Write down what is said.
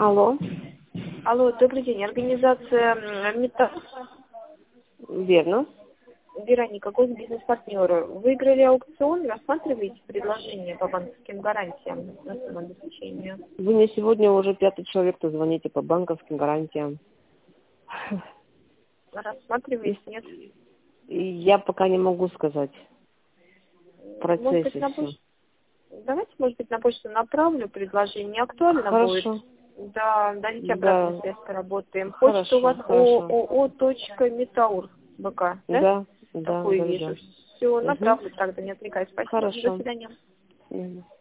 Алло. Алло, добрый день. Организация МИТА. Верно. Вероника, госбизнес-партнеры. Выиграли аукцион, рассматриваете предложение по банковским гарантиям на самообеспечение? Вы мне сегодня уже 5-й человек, кто звоните по банковским гарантиям. Рассматриваете, нет? И я пока не могу сказать. В Может быть, процессе на все. почту? Давайте, может быть, на почту направлю предложение. Актуально Хорошо. будет. Да, дадите Да. обратную связь, поработаем. Хорошо, Почта у вас хорошо. oo.metaur.bk, да? Да, да, Такую да, вижу. да. Все, Угу. направлю тогда, не отвлекаюсь. Спасибо. До Хорошо. свидания. Мгм.